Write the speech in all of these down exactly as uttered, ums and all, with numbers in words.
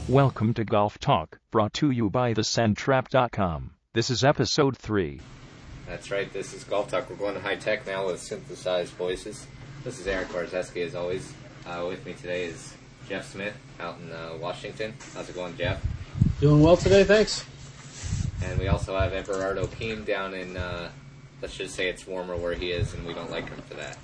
Welcome to Golf Talk, brought to you by the sand trap dot com. This is episode three. That's right, this is Golf Talk. We're going high tech now with synthesized voices. This is Aaron Korzeski, as always. Uh, with me today is Jeff Smith out in uh, Washington. How's it going, Jeff? Doing well today, thanks. And we also have Everardo Keem down in, uh, let's just say it's warmer where he is, and we don't like him for that.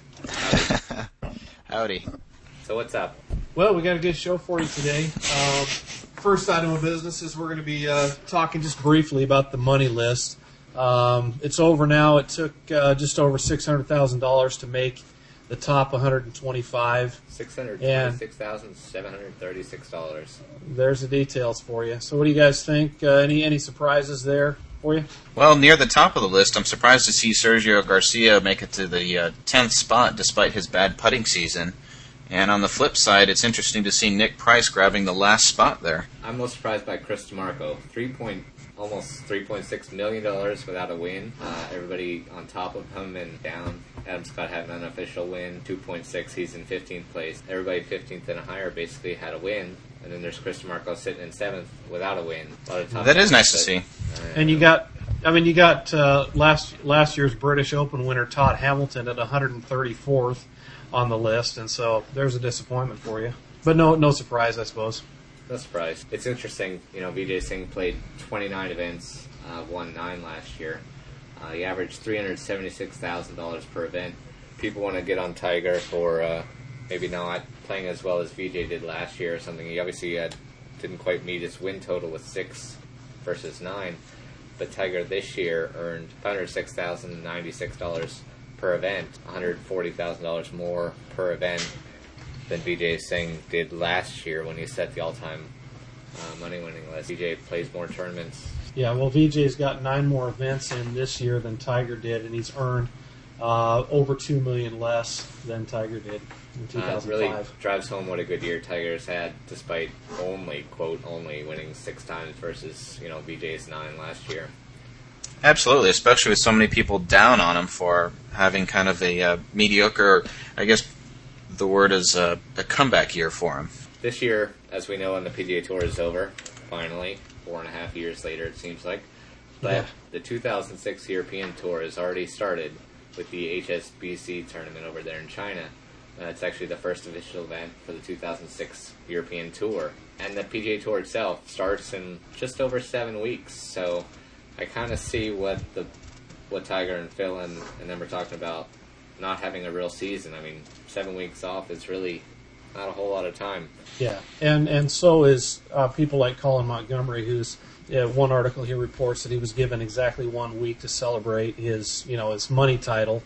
Howdy. Howdy. So what's up? Well, we got a good show for you today. Um, first item of business is we're going to be uh, talking just briefly about the money list. Um, it's over now. It took uh, just over six hundred thousand dollars to make the top one hundred twenty-five. six hundred twenty-six thousand seven hundred thirty-six dollars. There's the details for you. So what do you guys think? Uh, any any surprises there for you? Well, near the top of the list, I'm surprised to see Sergio Garcia make it to the uh, tenth spot despite his bad putting season. And on the flip side, it's interesting to see Nick Price grabbing the last spot there. I'm most surprised by Chris DeMarco. Three point, almost three point six million dollars without a win. Uh, everybody on top of him and down. Adam Scott had an unofficial win, two point six. He's in fifteenth place. Everybody fifteenth and higher basically had a win. And then there's Chris DeMarco sitting in seventh without a win. A lot of top that is nice but, to see. Uh, And you got, I mean, you got uh, last last year's British Open winner Todd Hamilton at one hundred thirty-fourth on the list, and so there's a disappointment for you. But no, no surprise, I suppose. No surprise. It's interesting. You know, Vijay Singh played twenty-nine events, uh, won nine last year. Uh, he averaged three hundred seventy-six thousand dollars per event. People want to get on Tiger for uh, maybe not playing as well as Vijay did last year or something. He obviously had, didn't quite meet his win total with six versus nine. But Tiger this year earned five hundred six thousand ninety-six dollars per event, one hundred forty thousand dollars more per event than Vijay Singh did last year when he set the all-time uh, money-winning list. Vijay plays more tournaments. Yeah, well, Vijay's got nine more events in this year than Tiger did, and he's earned uh, over two million less than Tiger did in two thousand five. Uh, really drives home what a good year Tiger's had, despite only, quote, only winning six times versus, you know, Vijay's nine last year. Absolutely, especially with so many people down on him for having kind of a uh, mediocre, I guess the word is uh, a comeback year for him. This year, as we know, on the P G A Tour is over, finally, four and a half years later it seems like. But Yeah. the two thousand six European Tour has already started with the H S B C tournament over there in China. Uh, it's actually the first official event for the two thousand six European Tour. And the P G A Tour itself starts in just over seven weeks, so I kind of see what the what Tiger and Phil and, and them are talking about not having a real season. I mean, seven weeks off is really not a whole lot of time. Yeah, and and so is uh, people like Colin Montgomery, who's uh, one article here reports that he was given exactly one week to celebrate his you know his money title,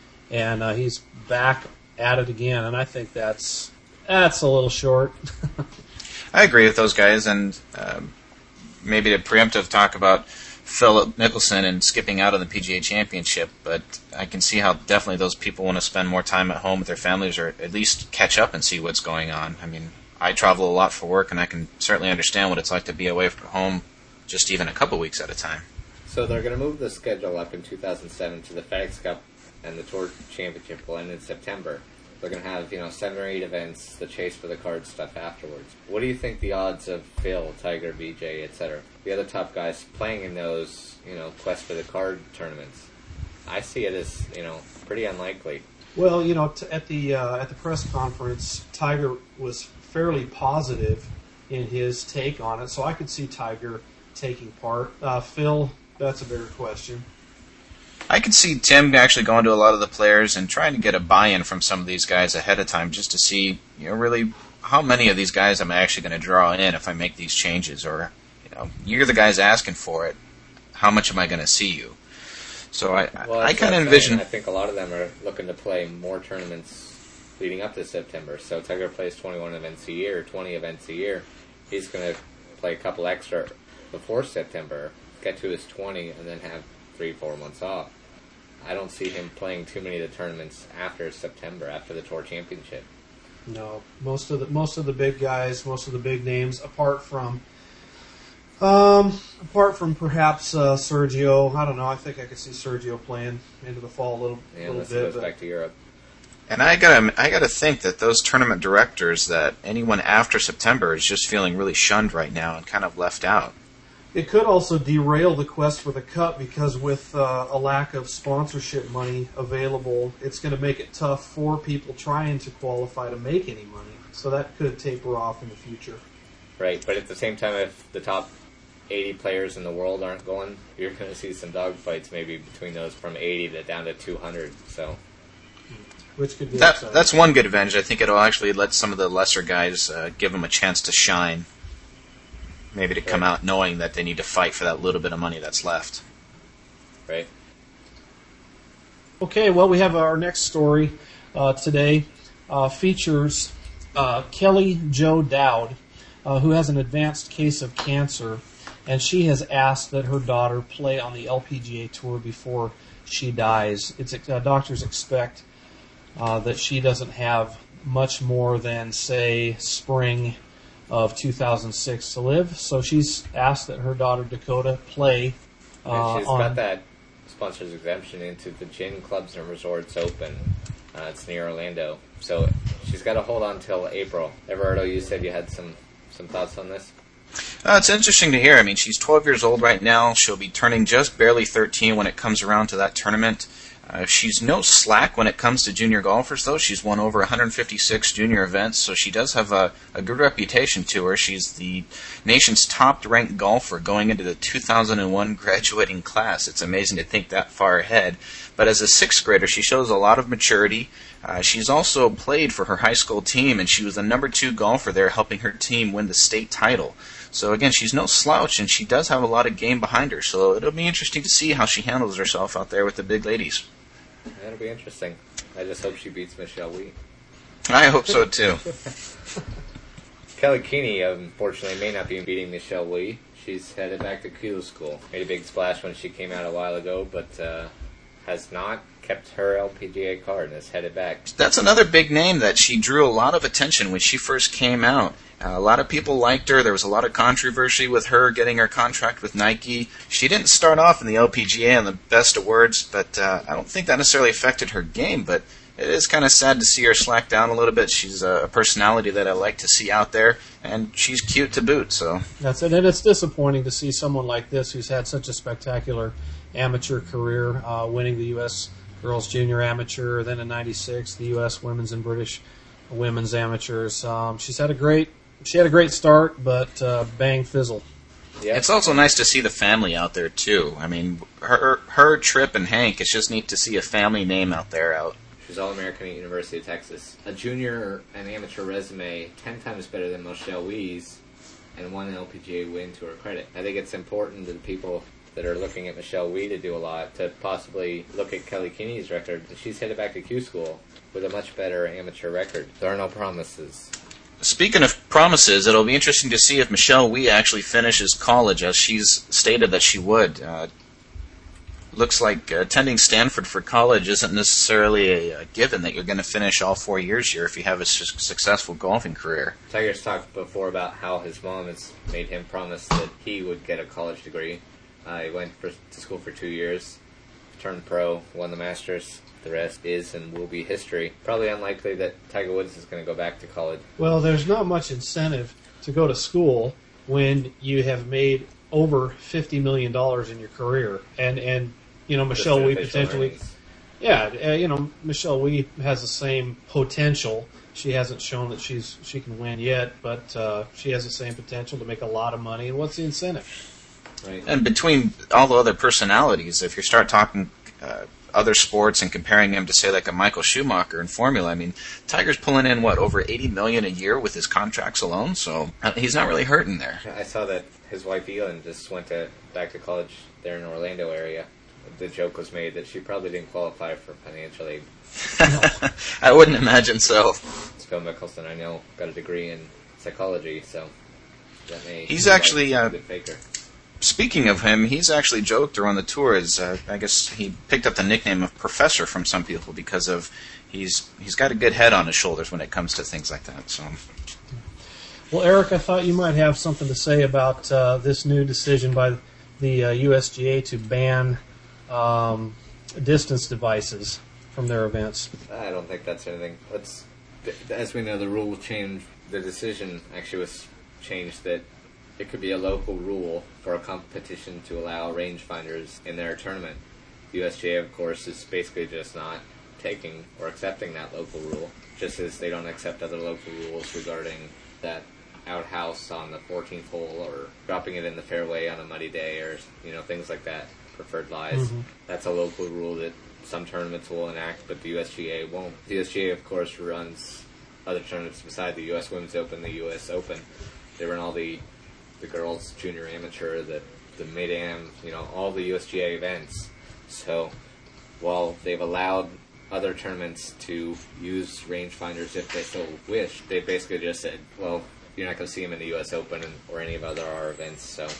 and uh, he's back at it again. And I think that's that's a little short. I agree with those guys, and um, maybe to preemptive talk about Philip Mickelson and skipping out of the P G A Championship, but I can see how definitely those people want to spend more time at home with their families or at least catch up and see what's going on. I mean, I travel a lot for work, and I can certainly understand what it's like to be away from home just even a couple weeks at a time. So they're going to move the schedule up in two thousand seven to the FedEx Cup, and the Tour Championship will end in September. They're going to have, you know, seven or eight events, the chase for the card stuff afterwards. What do you think the odds of Phil, Tiger, Vijay, et cetera, the other top guys playing in those, you know, quest for the card tournaments? I see it as, you know, pretty unlikely. Well, you know, t- at the uh, at the press conference, Tiger was fairly positive in his take on it, so I could see Tiger taking part. Uh, Phil, that's a bigger question. I could see Tim actually going to a lot of the players and trying to get a buy-in from some of these guys ahead of time just to see, you know, really how many of these guys am I actually going to draw in if I make these changes, or, you know, you're the guys asking for it. How much am I going to see you? So I, well, I kind of saying. envision. I think a lot of them are looking to play more tournaments leading up to September. So Tiger plays twenty-one events a year, twenty events a year. He's going to play a couple extra before September, get to his twenty, and then have three, four months off. I don't see him playing too many of the tournaments after September, after the Tour Championship. No, most of the most of the big guys, most of the big names, apart from, um, apart from perhaps uh, Sergio. I don't know. I think I could see Sergio playing into the fall a little, Yeah, little unless he bit. goes But, back to Europe. And I gotta, I gotta think that those tournament directors, that anyone after September is just feeling really shunned right now and kind of left out. It could also derail the quest for the Cup because with uh, a lack of sponsorship money available, it's going to make it tough for people trying to qualify to make any money. So that could taper off in the future. Right, but at the same time, if the top eighty players in the world aren't going, you're going to see some dogfights maybe between those from eighty to down to two hundred. So, which could be that, exciting. That's one good advantage. I think it'll actually let some of the lesser guys uh, give them a chance to shine. Maybe to come right. out knowing that they need to fight for that little bit of money that's left. Right. Okay, well, we have our next story uh, today uh, features uh, Kelly Jo Dowd, uh, who has an advanced case of cancer, and she has asked that her daughter play on the L P G A Tour before she dies. It's uh, doctors expect uh, that she doesn't have much more than, say, spring of two thousand six to live, so she's asked that her daughter Dakota play uh, and she's on... got that sponsor's exemption into the Gin Clubs and Resorts Open. Uh, it's near Orlando, so she's got to hold on till April. Everardo, you said you had some, some thoughts on this? Uh, it's interesting to hear. I mean, she's twelve years old right now. She'll be turning just barely thirteen when it comes around to that tournament. Uh, she's no slack when it comes to junior golfers, though. She's won over one hundred fifty-six junior events, so she does have a, a good reputation to her. She's the nation's top-ranked golfer going into the two thousand one graduating class. It's amazing to think that far ahead. But as a sixth grader, she shows a lot of maturity. Uh, she's also played for her high school team, and she was the number two golfer there, helping her team win the state title. So again, she's no slouch, and she does have a lot of game behind her. So it'll be interesting to see how she handles herself out there with the big ladies. That'll be interesting. I just hope she beats Michelle Wie. I hope so, too. Kelly Keeney, unfortunately, may not be beating Michelle Wie. She's headed back to Q school. Made a big splash when she came out a while ago, but uh, has not kept her L P G A card and is headed back. That's another big name that she drew a lot of attention when she first came out. Uh, a lot of people liked her. There was a lot of controversy with her getting her contract with Nike. She didn't start off in the L P G A on the best of words, but uh, I don't think that necessarily affected her game, but it is kind of sad to see her slack down a little bit. She's a personality that I like to see out there, and she's cute to boot. So That's it, and it's disappointing to see someone like this who's had such a spectacular amateur career, uh, winning the U S Girls Junior Amateur, then in ninety-six, the U S Women's and British Women's Amateurs. Um, she's had a great, she had a great start, but uh, bang, fizzle. Yeah. It's also nice to see the family out there, too. I mean, her, her Trip, and Hank, it's just neat to see a family name out there out. She's All-American at University of Texas. A junior and amateur resume, ten times better than Michelle Wie's, and one L P G A win to her credit. I think it's important to the people that are looking at Michelle Wie to do a lot to possibly look at Kelly Keeney's record. She's headed back to Q school with a much better amateur record. There are no promises. Speaking of promises, it'll be interesting to see if Michelle Wie actually finishes college, as she's stated that she would. Uh, looks like attending Stanford for college isn't necessarily a, a given that you're going to finish all four years here if you have a su- successful golfing career. Tiger's talked before about how his mom has made him promise that he would get a college degree. Uh, he went for, to school for two years, turned pro, won the Masters. The rest is and will be history. Probably unlikely that Tiger Woods is going to go back to college. Well, there's not much incentive to go to school when you have made over fifty million dollars in your career. And, and you know, Michelle Wie potentially... Earnings. Yeah, uh, you know, Michelle Wie has the same potential. She hasn't shown that she's she can win yet, but uh, she has the same potential to make a lot of money. And what's the incentive? Right. And between all the other personalities, if you start talking uh, other sports and comparing him to, say, like a Michael Schumacher in Formula, I mean, Tiger's pulling in, what, over eighty million dollars a year with his contracts alone, so uh, he's not really hurting there. I saw that his wife Elin just went to back to college there in Orlando area. The joke was made that she probably didn't qualify for financial aid. I wouldn't imagine so. Phil Mickelson, I know, got a degree in psychology, so that may... He's actually, like uh, a good faker. Speaking of him, he's actually joked around the tour as uh, I guess he picked up the nickname of Professor from some people because of he's he's got a good head on his shoulders when it comes to things like that. So, Well, Eric, I thought you might have something to say about uh, this new decision by the uh, U S G A to ban um, distance devices. from their events. I don't think that's anything. Let's, as we know, the rule change, the decision actually was changed that it could be a local rule for a competition to allow rangefinders in their tournament. The U S G A, of course, is basically just not taking or accepting that local rule, just as they don't accept other local rules regarding that outhouse on the fourteenth hole or dropping it in the fairway on a muddy day or, you know, things like that, preferred lies. Mm-hmm. That's a local rule that some tournaments will enact, but the U S G A won't. The U S G A, of course, runs other tournaments beside the U S Women's Open, the U S Open. They run all the the girls' junior amateur, the, the mid-am, you know, all the U S G A events. So while they've allowed other tournaments to use rangefinders if they so wish, they basically just said, well, you're not going to see them in the U S Open or any of other our events. So,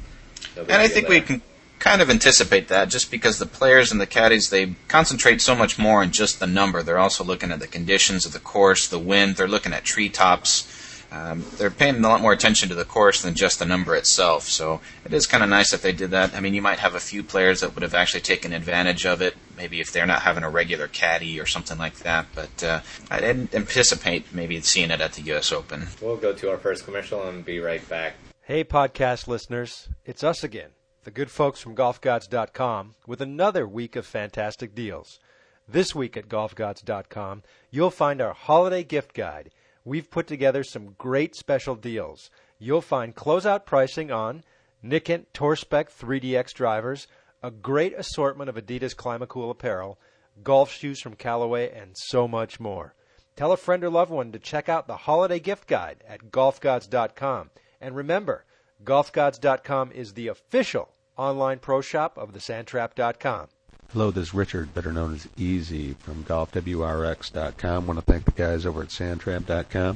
no and I think there. We can kind of anticipate that just because the players and the caddies, they concentrate so much more on just the number. They're also looking at the conditions of the course, the wind. They're looking at treetops. Um, they're paying a lot more attention to the course than just the number itself. So it is kind of nice that they did that. I mean, you might have a few players that would have actually taken advantage of it, maybe if they're not having a regular caddy or something like that. But uh, I didn't anticipate maybe seeing it at the U S Open. We'll go to our first commercial and be right back. Hey, podcast listeners. It's us again, the good folks from golf gods dot com, with another week of fantastic deals. This week at golf gods dot com, you'll find our holiday gift guide. We've put together some great special deals. You'll find closeout pricing on Nikent Tour-Spec three D X drivers, a great assortment of Adidas Climacool apparel, golf shoes from Callaway, and so much more. Tell a friend or loved one to check out the holiday gift guide at golf gods dot com. And remember, golf gods dot com is the official online pro shop of the sand trap dot com. Hello, this is Richard, better known as Easy from golf w r x dot com. I want to thank the guys over at sand trap dot com.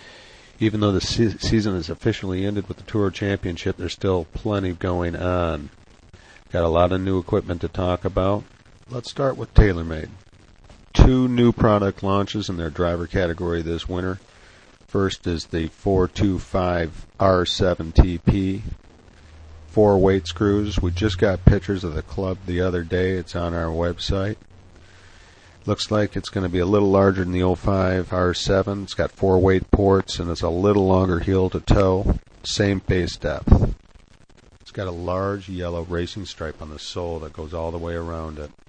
Even though the se- season is officially ended with the Tour Championship, there's still plenty going on. Got a lot of new equipment to talk about. Let's start with TaylorMade. Two new product launches in their driver category this winter. First is the four twenty-five R seven T P. Four weight screws. We just got pictures of the club the other day. It's on our website. Looks like it's going to be a little larger than the oh five R seven. It's got four weight ports and it's a little longer heel to toe. Same base depth. It's got a large yellow racing stripe on the sole that goes all the way around it.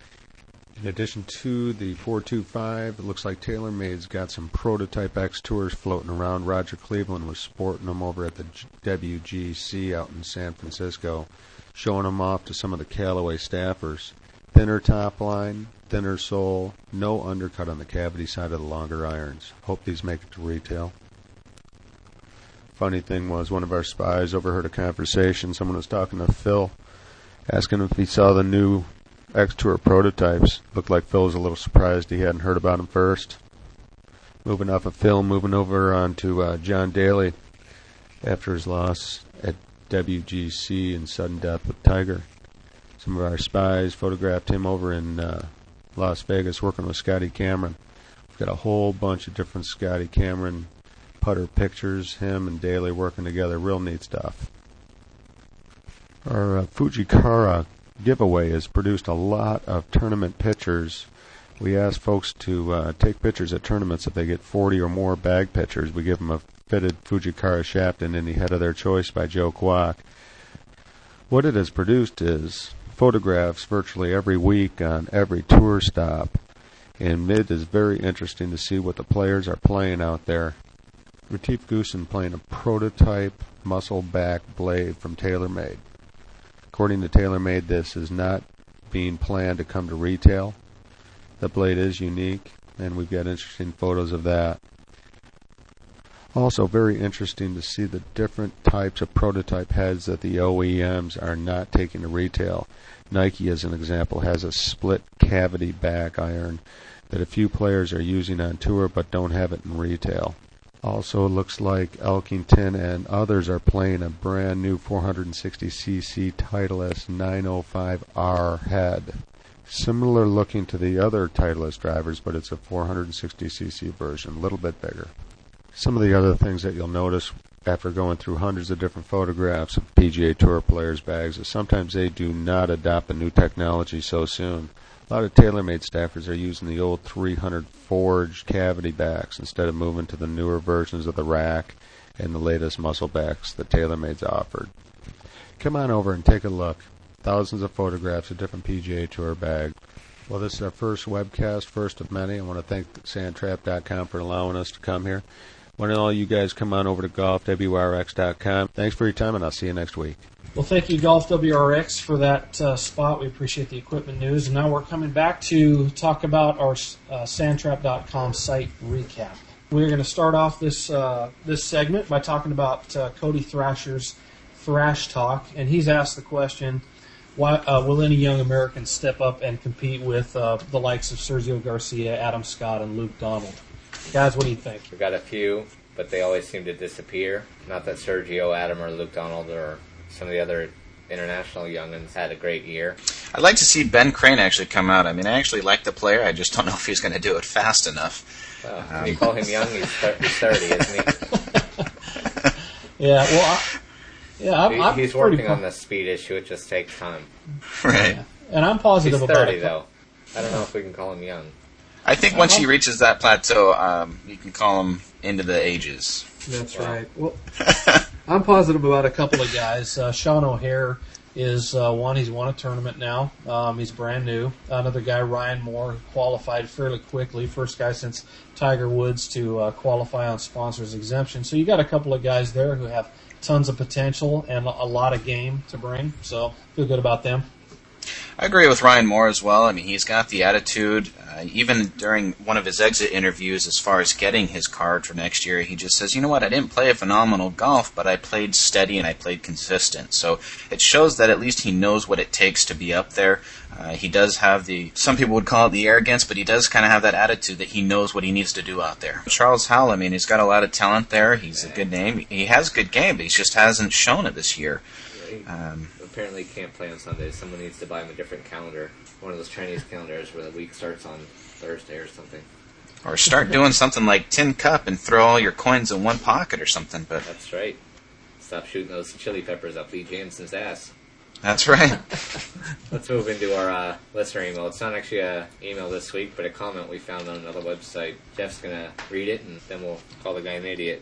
In addition to the four twenty-five, it looks like TaylorMade's got some Prototype X Tours floating around. Roger Cleveland was sporting them over at the W G C out in San Francisco, showing them off to some of the Callaway staffers. Thinner top line, thinner sole, no undercut on the cavity side of the longer irons. Hope these make it to retail. Funny thing was, one of our spies overheard a conversation. Someone was talking to Phil, asking if he saw the new X-Tour prototypes. Looked like Phil was a little surprised he hadn't heard about them first. Moving off of Phil, moving over on to uh, John Daly after his loss at W G C and sudden death with Tiger. Some of our spies photographed him over in uh, Las Vegas working with Scotty Cameron. We've got a whole bunch of different Scotty Cameron putter pictures, him and Daly working together. Real neat stuff. Our uh, Fujikara giveaway has produced a lot of tournament pictures. We ask folks to uh, take pictures at tournaments. If they get forty or more bag pictures, we give them a fitted Fujikara shaft in any head of their choice by Joe Kwok. What it has produced is photographs virtually every week on every tour stop, and it is very interesting to see what the players are playing out there. Retief Goosen playing a prototype muscle back blade from TaylorMade. According to TaylorMade, this is not being planned to come to retail. The blade is unique, and we've got interesting photos of that. Also very interesting to see the different types of prototype heads that the O E Ms are not taking to retail. Nike, as an example, has a split cavity back iron that a few players are using on tour but don't have it in retail. Also, it looks like Elkington and others are playing a brand new four sixty c c Titleist nine oh five R head. Similar looking to the other Titleist drivers, but it's a four sixty c c version, a little bit bigger. Some of the other things that you'll notice after going through hundreds of different photographs of P G A Tour players' bags is sometimes they do not adopt the new technology so soon. A lot of TaylorMade staffers are using the old three hundred forged cavity backs instead of moving to the newer versions of the rack and the latest muscle backs that TaylorMade's offered. Come on over and take a look. Thousands of photographs of different P G A Tour bags. Well, this is our first webcast, first of many. I want to thank Sand Trap dot com for allowing us to come here. Why don't all you guys come on over to Golf W R X dot com. Thanks for your time, and I'll see you next week. Well, thank you, Golf W R X, for that uh, spot. We appreciate the equipment news. And now we're coming back to talk about our uh, Sand Trap dot com site recap. We're going to start off this uh, this segment by talking about uh, Cody Thrasher's Thrash Talk. And he's asked the question, why uh, will any young Americans step up and compete with uh, the likes of Sergio Garcia, Adam Scott, and Luke Donald? Guys, what do you think? We've got a few, but they always seem to disappear. Not that Sergio, Adam, or Luke Donald, or some of the other international young'uns had a great year. I'd like to see Ben Crane actually come out. I mean, I actually like the player. I just don't know if he's going to do it fast enough. Well, um, can you call him young? He's thirty, isn't he? yeah, well, I, yeah, I'm, he, I'm he's working po- on the speed issue. It just takes time. Right. Yeah. And I'm positive he's about thirty, it. though. I don't know if we can call him young. I think once he reaches that plateau, um, you can call him into the ages. That's wow. right. Well, I'm positive about a couple of guys. Uh, Sean O'Hare is uh, one. He's won a tournament now. Um, he's brand new. Another guy, Ryan Moore, qualified fairly quickly. First guy since Tiger Woods to uh, qualify on sponsors exemption. So you got a couple of guys there who have tons of potential and a lot of game to bring. So feel good about them. I agree with Ryan Moore as well. I mean, he's got the attitude. Uh, even during one of his exit interviews, as far as getting his card for next year, he just says, you know what, I didn't play a phenomenal golf, but I played steady and I played consistent. So it shows that at least he knows what it takes to be up there. Uh, he does have the, some people would call it the arrogance, but he does kind of have that attitude that he knows what he needs to do out there. Charles Howell, I mean, he's got a lot of talent there. He's a good name. He has good game, but he just hasn't shown it this year. Um, Apparently he can't play on Sundays. Someone needs to buy him a different calendar. One of those Chinese calendars where the week starts on Thursday or something. Or start doing something like Tin Cup and throw all your coins in one pocket or something. But that's right. Stop shooting those chili peppers up Lee Jameson's ass. That's right. Let's move into our uh, listener email. It's not actually an email this week, but a comment we found on another website. Jeff's going to read it, and then we'll call the guy an idiot.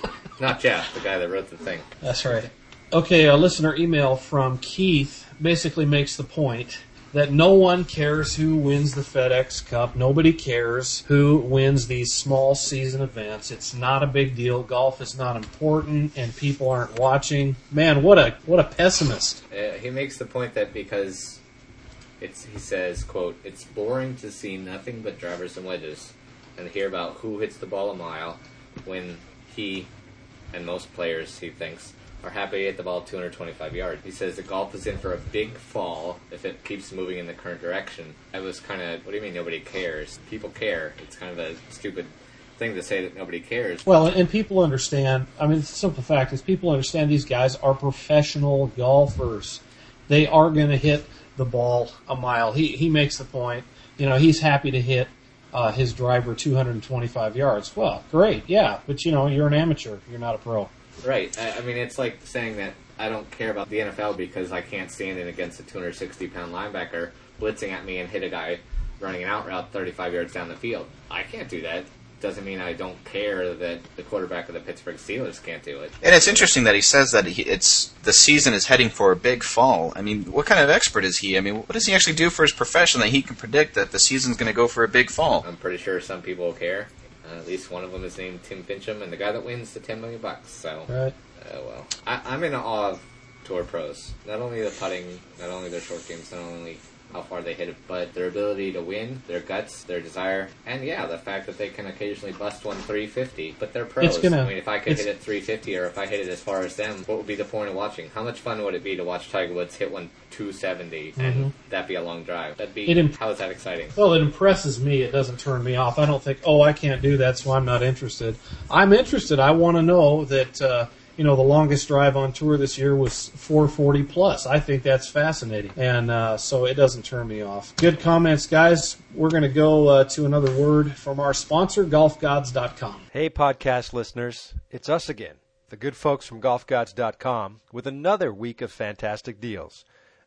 Not Jeff, the guy that wrote the thing. That's right. Okay, a listener email from Keith basically makes the point that no one cares who wins the FedEx Cup. Nobody cares who wins these small season events. It's not a big deal. Golf is not important, and people aren't watching. Man, what a what a pessimist. Uh, he makes the point that because it's, he says, quote, it's boring to see nothing but drivers and wedges and hear about who hits the ball a mile when he and most players, he thinks, are happy to hit the ball two hundred twenty-five yards. He says the golf is in for a big fall if it keeps moving in the current direction. I was kind of, what do you mean nobody cares? People care. It's kind of a stupid thing to say that nobody cares. Well, and people understand, I mean, the simple fact is people understand these guys are professional golfers. They are going to hit the ball a mile. He he makes the point, you know, he's happy to hit uh, his driver two hundred twenty-five yards. Well, great, yeah, but, you know, you're an amateur. You're not a pro. Right. I, I mean, it's like saying that I don't care about the N F L because I can't stand in against a two hundred sixty pound linebacker blitzing at me and hit a guy running an out route thirty-five yards down the field. I can't do that. Doesn't mean I don't care that the quarterback of the Pittsburgh Steelers can't do it. And it's interesting that he says that he, it's the season is heading for a big fall. I mean, what kind of expert is he? I mean, what does he actually do for his profession that he can predict that the season's going to go for a big fall? I'm pretty sure some people care. Uh, at least one of them is named Tim Fincham, and the guy that wins the ten million bucks. So, right. uh, well, I, I'm in awe of tour pros. Not only the putting, not only their short games, not only how far they hit it, but their ability to win, their guts, their desire, and yeah, the fact that they can occasionally bust one three fifty. But they're pros. Gonna, I mean, if I could hit it three fifty, or if I hit it as far as them, what would be the point of watching? How much fun would it be to watch Tiger Woods hit one two seventy and mm-hmm. that be a long drive? That'd be. Imp- how is that exciting? Well, it impresses me. It doesn't turn me off. I don't think, oh, I can't do that, so I'm not interested. I'm interested. I want to know that. Uh, You know, the longest drive on tour this year was four forty plus. I think that's fascinating. And uh, so it doesn't turn me off. Good comments, guys. We're going to go uh, to another word from our sponsor, golf gods dot com. Hey, podcast listeners. It's us again, the good folks from golf gods dot com, with another week of fantastic deals.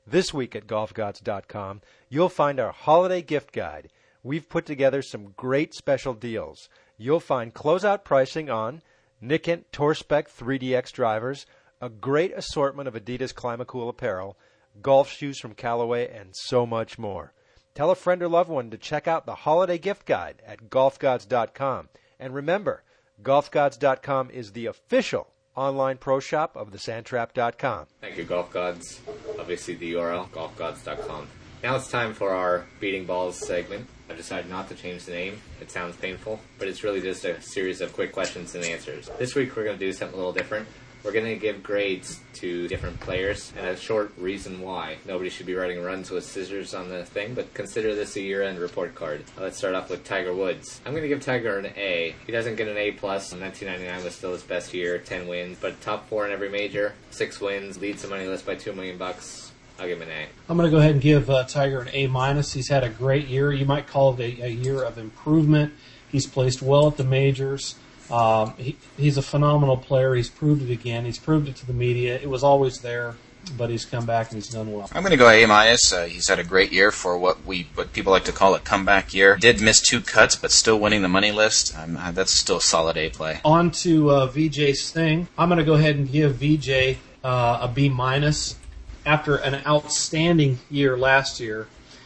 This week at golf gods dot com, you'll find our holiday gift guide. We've put together some great special deals. You'll find closeout pricing on Nikent Tour Spec three D X drivers, a great assortment of Adidas Climacool apparel, golf shoes from Callaway, and so much more. Tell a friend or loved one to check out the holiday gift guide at golf gods dot com. And remember, golf gods dot com is the official online pro shop of the sand trap dot com. Thank you, Golf Gods. Obviously, the U R L, golf gods dot com. Now it's time for our Beating Balls segment. I've decided not to change the name. It sounds painful, but it's really just a series of quick questions and answers. This week we're going to do something a little different. We're going to give grades to different players and a short reason why. Nobody should be writing runs with scissors on the thing, but consider this a year-end report card. Let's start off with Tiger Woods. I'm going to give Tiger an A. He doesn't get an A plus. nineteen ninety-nine was still his best year, ten wins, but top four in every major, six wins, leads the money list by two million bucks. I'll give him an A. I'm going to go ahead and give uh, Tiger an A minus. He's had a great year. You might call it a, a year of improvement. He's placed well at the majors. Um, he, he's a phenomenal player. He's proved it again. He's proved it to the media. It was always there, but he's come back and he's done well. I'm going to go A minus. Uh, he's had a great year for what we what people like to call a comeback year. Did miss two cuts, but still winning the money list. Um, uh, that's still a solid A play. On to uh, V J Singh. I'm going to go ahead and give V J uh, a B minus. After an outstanding year last year,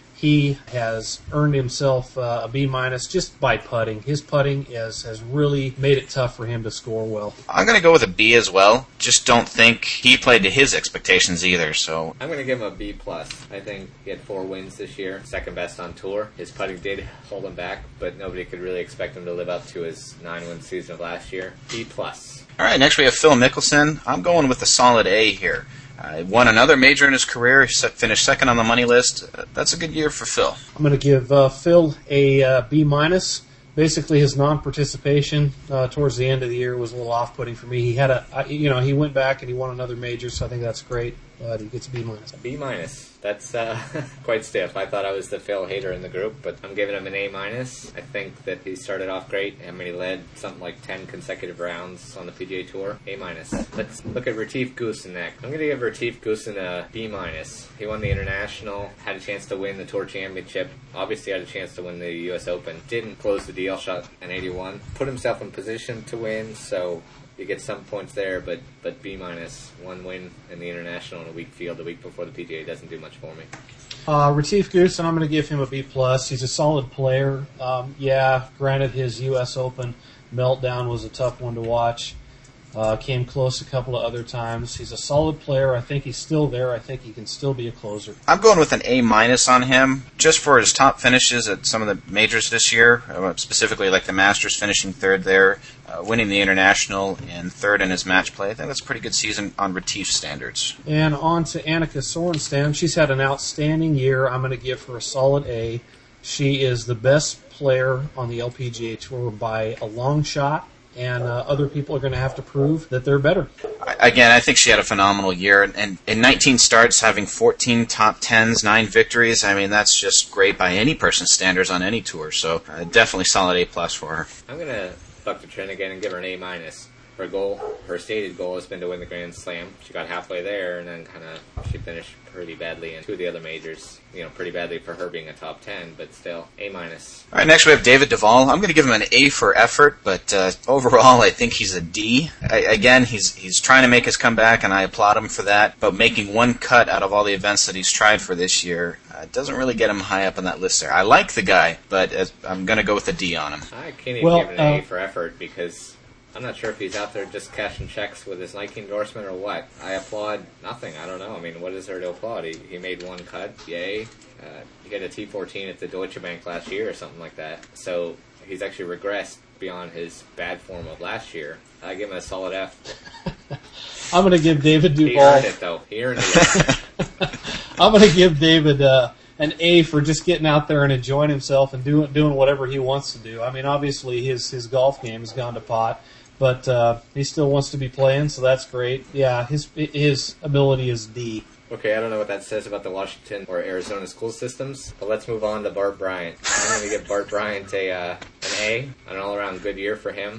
he has earned himself uh, a B minus just by putting. His putting is, has really made it tough for him to score well. I'm going to go with a B as well. Just don't think he played to his expectations either. So I'm going to give him a B plus. I think he had four wins this year, second best on tour. His putting did hold him back, but nobody could really expect him to live up to his nine-win season of last year. B plus. All right, next we have Phil Mickelson. I'm going with a solid A here. Uh, won another major in his career. He finished second on the money list. Uh, that's a good year for Phil. I'm going to give uh, Phil a uh, B minus. Basically, his non-participation uh, towards the end of the year was a little off-putting for me. He had a, I, you know, he went back and he won another major, so I think that's great. But he gets a B minus. A B minus. That's uh, quite stiff. I thought I was the Phil hater in the group, but I'm giving him an A minus. I think that he started off great. I mean, he led something like ten consecutive rounds on the P G A Tour. A minus. Let's look at Retief Goosen next. I'm going to give Retief Goosen a B minus. He won the International, had a chance to win the Tour Championship, obviously had a chance to win the U S Open. Didn't close the deal, shot an eighty-one. Put himself in position to win, so you get some points there, but, but B minus. One win in the International in a weak field the week before the P G A doesn't do much for me. Uh, Retief Goosen, I'm going to give him a B plus. He's a solid player. Um, yeah, granted his U S Open meltdown was a tough one to watch. Uh, came close a couple of other times. He's a solid player. I think he's still there. I think he can still be a closer. I'm going with an A minus on him, just for his top finishes at some of the majors this year, uh, specifically like the Masters, finishing third there, uh, winning the International, and third in his match play. I think that's a pretty good season on Retief standards. And on to Annika Sorenstam. She's had an outstanding year. I'm going to give her a solid A. She is the best player on the L P G A Tour by a long shot. And uh, other people are going to have to prove that they're better. Again, I think she had a phenomenal year. And in nineteen starts, having fourteen top tens, nine victories, I mean, that's just great by any person's standards on any tour. So uh, definitely solid A plus for her. I'm going to buck the trend again and give her an A minus. Her goal, her stated goal has been to win the Grand Slam. She got halfway there, and then kind of she finished pretty badly in two of the other majors. You know, pretty badly for her being a top ten, but still A minus. All right, next we have David Duval. I'm going to give him an A for effort, but uh, overall I think he's a D. I, again, he's he's trying to make his comeback, and I applaud him for that. But making one cut out of all the events that he's tried for this year uh, doesn't really get him high up on that list there. I like the guy, but uh, I'm going to go with a D on him. I can't even well, give him an uh, A for effort because I'm not sure if he's out there just cashing checks with his Nike endorsement or what. I applaud nothing. I don't know. I mean, what is there to applaud? He, he made one cut. Yay. Uh, he got a T fourteen at the Deutsche Bank last year or something like that. So he's actually regressed beyond his bad form of last year. I give him a solid F. I'm going to give David He Duval. earned it, though. He earned it. I'm going to give David uh, an A for just getting out there and enjoying himself and doing doing whatever he wants to do. I mean, obviously his his golf game has gone to pot, but uh, he still wants to be playing, so that's great. Yeah, his his ability is D. Okay, I don't know what that says about the Washington or Arizona school systems, but let's move on to Bart Bryant. I'm going to give Bart Bryant a uh, an A, an all-around good year for him.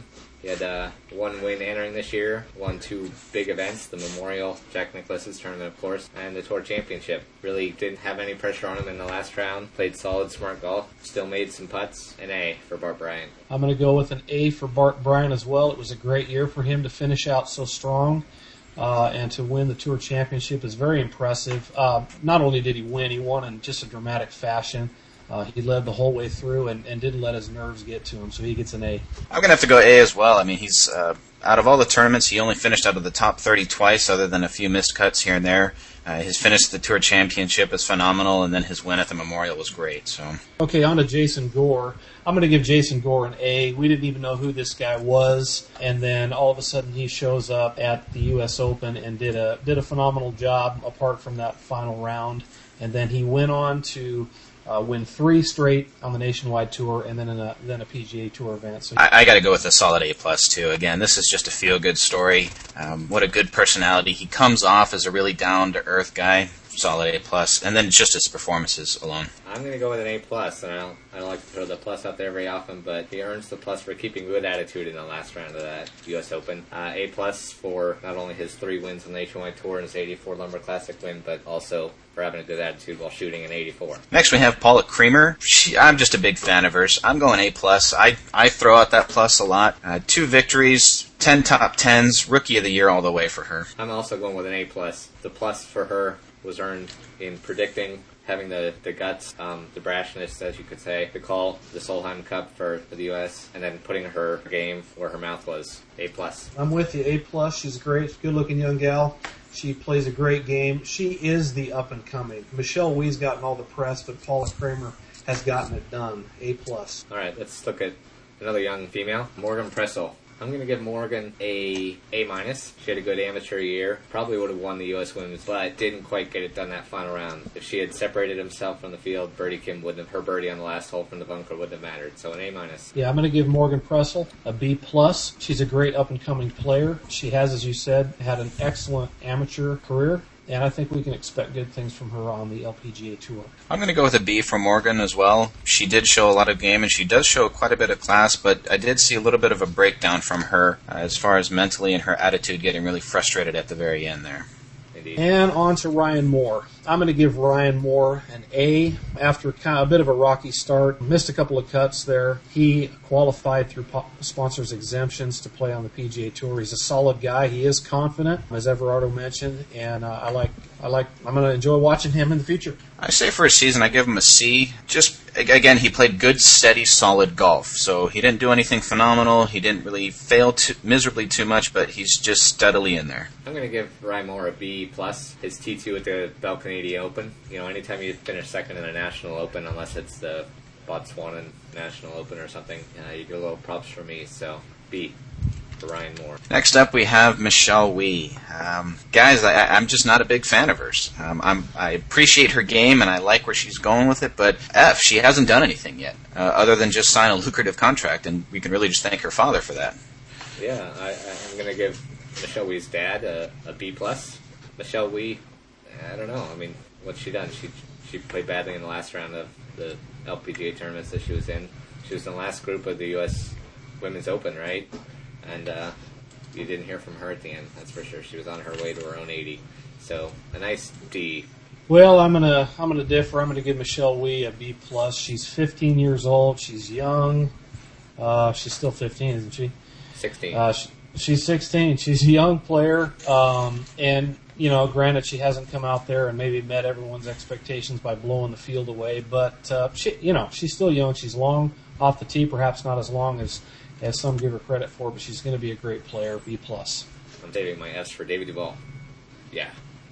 He had uh, one win entering this year, won two big events, the Memorial, Jack Nicklaus's tournament, of course, and the Tour Championship. Really didn't have any pressure on him in the last round. Played solid, smart golf. Still made some putts. An A for Bart Bryant. I'm going to go with an A for Bart Bryant as well. It was a great year for him to finish out so strong. Uh, and to win the Tour Championship is very impressive. Uh, not only did he win, he won in just a dramatic fashion. Uh, he led the whole way through and, and didn't let his nerves get to him, so he gets an A. I'm going to have to go A as well. I mean, he's uh, out of all the tournaments, he only finished out of the top thirty twice, other than a few missed cuts here and there. Uh, his finish at the Tour Championship is phenomenal, and then his win at the Memorial was great. So, okay, on to Jason Gore. I'm going to give Jason Gore an A. We didn't even know who this guy was, and then all of a sudden he shows up at the U S Open and did a did a phenomenal job apart from that final round. And then he went on to uh, win three straight on the Nationwide Tour, and then in a then a P G A Tour event. So I, I got to go with a solid A plus too. Again, this is just a feel good story. Um, what a good personality. He comes off as a really down to earth guy. Solid A plus, and then just his performances alone. I'm going to go with an A plus, and I don't I don't like to throw the plus out there very often, but he earns the plus for keeping good attitude in the last round of that U S Open. Uh, A plus for not only his three wins on the Nationwide Tour and his eighty-four Lumber Classic win, but also for having a good attitude while shooting an eighty-four. Next we have Paula Creamer. She, I'm just a big fan of hers. I'm going A plus. I I throw out that plus a lot. Uh, two victories, ten top tens, Rookie of the Year all the way for her. I'm also going with an A plus. The plus for her was earned in predicting, having the, the guts, um, the brashness, as you could say, to call the Solheim Cup for, for the U S, and then putting her game where her mouth was. A plus. I'm with you. A plus. She's great, good-looking young gal. She plays a great game. She is the up-and-coming. Michelle Wee's gotten all the press, but Paula Creamer has gotten it done. A plus. All right, let's look at another young female, Morgan Pressel. I'm going to give Morgan a A minus. She had a good amateur year. Probably would have won the U S Women's, but didn't quite get it done that final round. If she had separated himself from the field, Birdie Kim wouldn't have. Her birdie on the last hole from the bunker wouldn't have mattered. So an A minus. Yeah, I'm going to give Morgan Pressel a B plus. She's a great up and coming player. She has, as you said, had an excellent amateur career. And I think we can expect good things from her on the L P G A Tour. I'm going to go with a B for Morgan as well. She did show a lot of game, and she does show quite a bit of class, but I did see a little bit of a breakdown from her uh, as far as mentally and her attitude getting really frustrated at the very end there. Indeed. And on to Ryan Moore. I'm going to give Ryan Moore an A after kind of a bit of a rocky start. Missed a couple of cuts there. He qualified through po- sponsors' exemptions to play on the P G A Tour. He's a solid guy. He is confident, as Everardo mentioned, and uh, I like. I like. I'm going to enjoy watching him in the future. I say for a season, I give him a C. Just, again, he played good, steady, solid golf. So he didn't do anything phenomenal. He didn't really fail too, miserably too much, but he's just steadily in there. I'm going to give Ryan Moore a B plus. His T two at the Bell Canadian Open. You know, anytime you finish second in a National Open, unless it's the Botswana National Open or something, uh, you get a little props for me. So B for Ryan Moore. Next up, we have Michelle Wie. Um, guys, I, I'm just not a big fan of hers. Um, I'm, I appreciate her game, and I like where she's going with it, but F, she hasn't done anything yet, uh, other than just sign a lucrative contract, and we can really just thank her father for that. Yeah, I, I'm going to give Michelle Wie's dad a, a B plus. Michelle Wie, I don't know. I mean, what's she done? She she played badly in the last round of the L P G A tournaments that she was in. She was in the last group of the U S Women's Open, right? And uh, you didn't hear from her at the end, that's for sure. She was on her way to her own eighty. So a nice D. Well, I'm gonna I'm gonna differ. I'm gonna give Michelle Wie a B plus. She's fifteen years old. She's young. Uh, she's still fifteen, isn't she? sixteen. Uh, she, she's sixteen. She's a young player, um, and you know, granted, she hasn't come out there and maybe met everyone's expectations by blowing the field away. But uh, she, you know, she's still young. She's long off the tee, perhaps not as long as. as some give her credit for, but she's going to be a great player, B plus. I'm saving my S for David Duval. Yeah.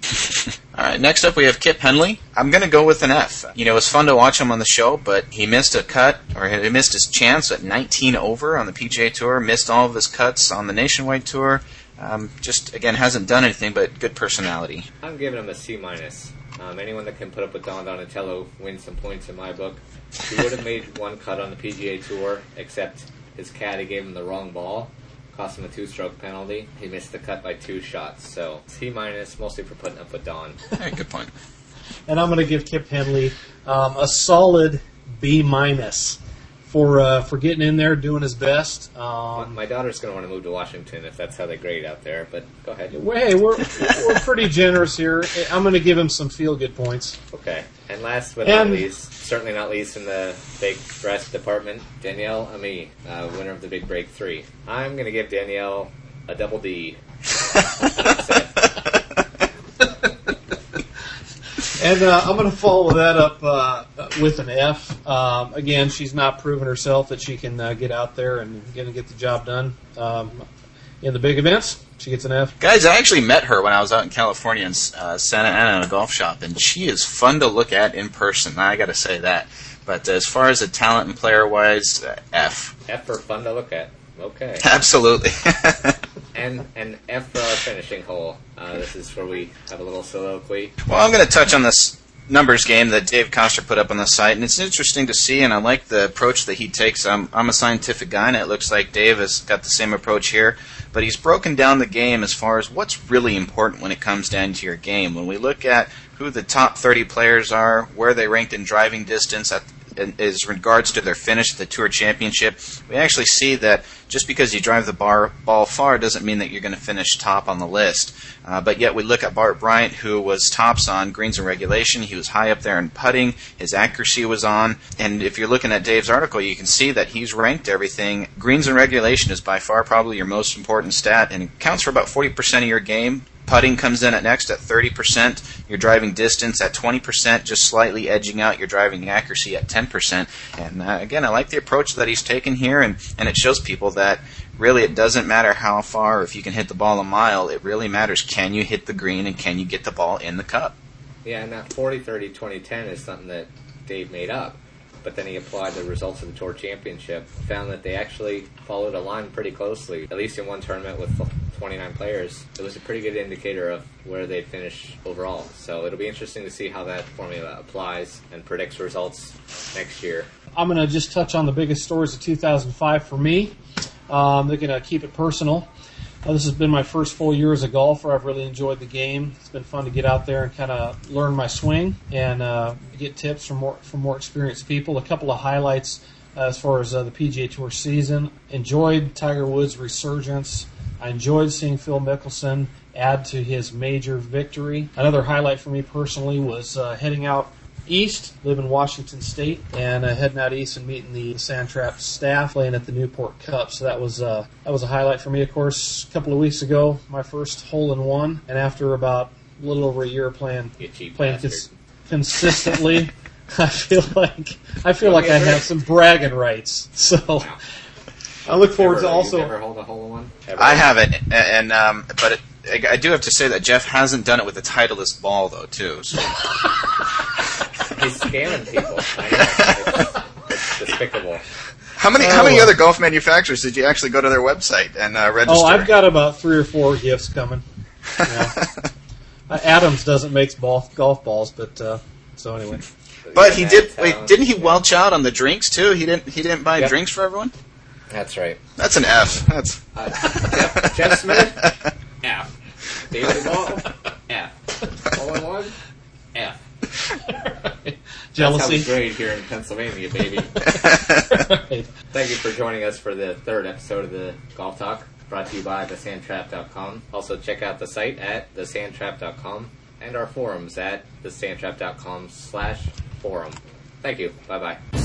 All right, next up we have Kip Henley. I'm going to go with an F. You know, it was fun to watch him on the show, but he missed a cut, or he missed his chance at nineteen over on the P G A Tour, missed all of his cuts on the Nationwide Tour. Um, just, again, hasn't done anything, but good personality. I'm giving him a C minus. Um, anyone that can put up with Don Donatello wins some points in my book. He would have made one cut on the P G A Tour, except his caddy gave him the wrong ball, cost him a two-stroke penalty. He missed the cut by two shots. So C minus, mostly for putting up with Don. Hey, good point. And I'm going to give Kip Henley um, a solid B minus for uh, for getting in there, doing his best. My, Um, my daughter's going to want to move to Washington if that's how they grade out there, but go ahead. well, hey, we're we're pretty generous here. I'm going to give him some feel good points. Okay. And last but And- not least, certainly not least in the big dress department, Danielle Ami, uh, winner of the Big Break three. I'm going to give Danielle a double D. And uh, I'm going to follow that up uh, with an F. Um, again, she's not proven herself that she can uh, get out there and going to get the job done um, in the big events. She gets an F. Guys, I actually met her when I was out in California in uh, Santa Ana in a golf shop, and she is fun to look at in person. I got to say that. But as far as the talent and player-wise, uh, F. F for fun to look at. Okay. Absolutely. And an F for our finishing hole. Uh, this is where we have a little soliloquy. Well, I'm going to touch on this numbers game that Dave Koster put up on the site, and it's interesting to see, and I like the approach that he takes. I'm, I'm a scientific guy, and it looks like Dave has got the same approach here, but he's broken down the game as far as what's really important when it comes down to your game. When we look at who the top thirty players are, where they ranked in driving distance at as regards to their finish at the Tour Championship, we actually see that just because you drive the bar, ball far doesn't mean that you're going to finish top on the list. Uh, but yet we look at Bart Bryant, who was tops on greens and regulation. He was high up there in putting. His accuracy was on. And if you're looking at Dave's article, you can see that he's ranked everything. Greens and regulation is by far probably your most important stat, and it counts for about forty percent of your game. Putting comes in at next at thirty percent. Your driving distance at twenty percent, just slightly edging out your driving accuracy at ten percent. And uh, again, I like the approach that he's taken here, and, and it shows people that really it doesn't matter how far, if you can hit the ball a mile, it really matters can you hit the green and can you get the ball in the cup. Yeah, and that forty thirty twenty ten is something that Dave made up. But then he applied the results of the Tour Championship, found that they actually followed a line pretty closely, at least in one tournament with twenty-nine players. It was a pretty good indicator of where they'd finish overall. So it'll be interesting to see how that formula applies and predicts results next year. I'm going to just touch on the biggest stories of two thousand five for me. Um, they're going to keep it personal. Uh, this has been my first full year as a golfer. I've really enjoyed the game. It's been fun to get out there and kind of learn my swing and uh, get tips from more from more experienced people. A couple of highlights uh, as far as uh, the P G A Tour season. Enjoyed Tiger Woods' resurgence. I enjoyed seeing Phil Mickelson add to his major victory. Another highlight for me personally was uh, heading out east, live in Washington State, and uh, heading out east and meeting the Sandtrap staff, playing at the Newport Cup. So that was uh, that was a highlight for me. Of course, a couple of weeks ago, my first hole in one, and after about a little over a year playing You cheap playing bastard. cons- consistently, I feel like I feel Oh, like yeah, I right. have some bragging rights. So Wow. I look forward Ever- to you've also. never hold a hole in one? Ever? I haven't, and um, but it, I I do have to say that Jeff hasn't done it with a Titleist ball, though, too. So. He's scamming people. I know. It's, it's despicable. How many how many Oh. other golf manufacturers did you actually go to their website and uh, register? Oh, I've got about three or four gifts coming. Yeah. uh, Adams doesn't make ball, golf balls, but uh, so anyway. But he Yeah, did. that's, Wait, uh, didn't he welch out on the drinks too? He didn't. He didn't buy Yep. drinks for everyone. That's right. That's an F. That's Uh, Jeff, Jeff Smith, F. David Ball, F. All in one, F. That's how we Jealousy. grade here in Pennsylvania, baby. Right. Thank you for joining us for the third episode of the Golf Talk, brought to you by the sandtrap dot com. Also, check out the site at the sandtrap dot com and our forums at the sandtrap dot com slash forum. Thank you. Bye-bye.